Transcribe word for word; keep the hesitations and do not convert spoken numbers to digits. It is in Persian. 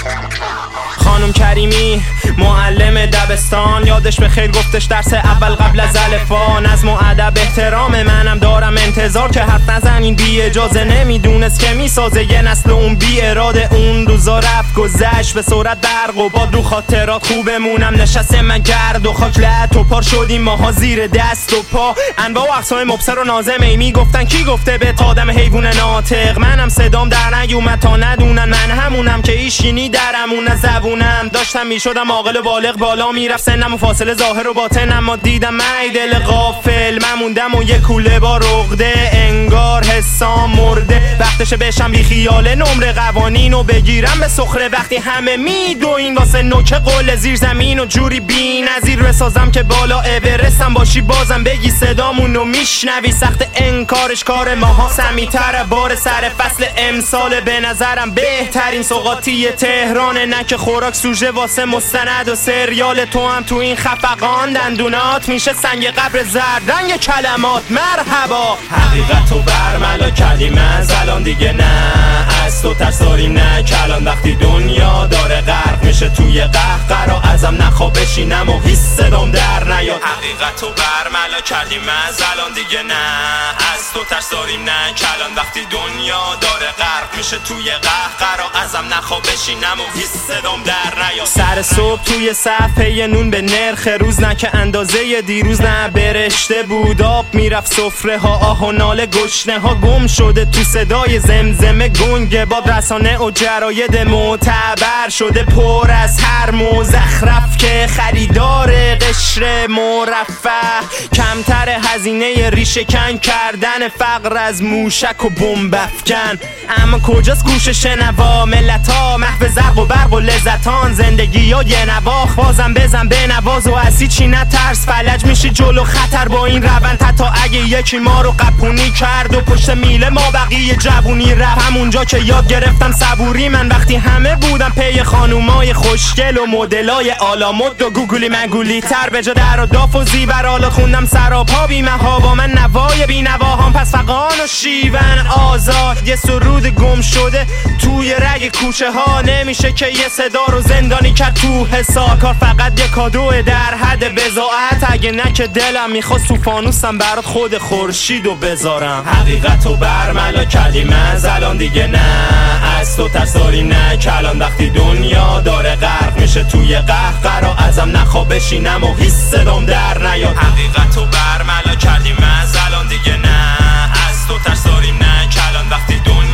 خانم کریمی معلم دبستان، یادش به خیر گفتش درس اول قبل از الفا. نظم و ادب احترام منم دارم انتظار که حرف نزنین بی اجازه. نمیدونست که میسازه یه نسل اون بی اراده. اون روزا رفت گذشت به سرعت برق و باد، رو خاطرات خوبمونم نشسته من گرد و خاک. لعت و پار شدیم ماها زیر دست و پا. انواع و اقسام مبصر و نازم ای میگفتن کی گفته به آدم حیوان ناطق. منم صدام در نیومد تا ندونن من همونم که ایشینی درمون زبونم. داشتم میشدم عاقل بالغ، بالا میرفت سنم و فاصله ظاهر و باطن. اما دیدم من دل غافل من موندم و یه کوله با رغده. انگار حسام مرده، وقتشه بشم بی خیاله نمره قوانین و بگیرم به سخره. وقتی همه میدوین واسه نوک قل زیر زمین و جوری بی نظیر بسازم که بالا اورستم باشی بازم بگی صدامونو میشنوی. سخت انکارش کار ماها سمیتره، بار سر فصل امسال به نظرم بهترین سوغاتی تهرانه. نه که خوراک سوژه واسه مستند و سریال، تو هم تو این خفقان دندونات میشه سنگ قبر زرد رنگ کلمات. مرحبا حقیقتو برملا کردیم از الان دیگه نه از تو ترس داریم نه کلان. وقتی دنیا داره غرق میشه توی قهقرا ازم نخوا بشینم و هیچ صدام در نیاد. حقیقتو برملا کردیم از الان دیگه نه از تو ترس داریم نه کلان. وقتی دنیا داره غرق میشه توی قهقرا ازم نخوا بشینم و هیچ صدام در نیاد. سر صبح توی صفحه نون به نرخ روز، نه که اندازه دیروز نه برشته بود. آب میرفت سفره ها، آه و ناله گشنه ها گم شده تو صدای زمزمه گنگ باد. رسانه و جراید معتبر شده پر از هر مزخرف که خریدار قشر مرفه. کمتر هزینه ریشه کن کردن فقر از موشک و بمب افکن. اما کجاست گوش شنوا ملتا محو زرق و برق و لذتان زندگی یا یه نواخ. بازم بزن به نواز و اسی چی نترس فلج میشی جلو خطر با این روند. حتی اگه یکی ما رو قپونی کرد و پشت میله ما بقیه جوونی رفت. همونجا که یاد گرفتم صبوری من وقتی همه بودم پی خانومای خوشگل و مدلای آلامد و گوگلی منگولی تر. به جا در و داف و زیورالات خوندم سراپا بیمه ها با من نوای بی نواهام. پس فقان و شیون آزاد یه سرود گم شده توی رگ کوچه ها. نمیشه که یه صدا رو زندانی کرد تو حساب. کار فقط یه کادوه در حد بضاعت، اگه نه که دلم میخواست تو فانوسم برات خود خورشیدو بذارم. حقیقتو برملا کردیم از الان دیگه نه از تو ترس داریم نه کلان. وقتی دنیا داره غرق میشه توی قهقرا ازم نخوا بشینم و هیچ صدام در نیاد. حقیقتو برملا کردیم از الان دیگه نه از تو ترس داریم نه کلان. وقتی دنیا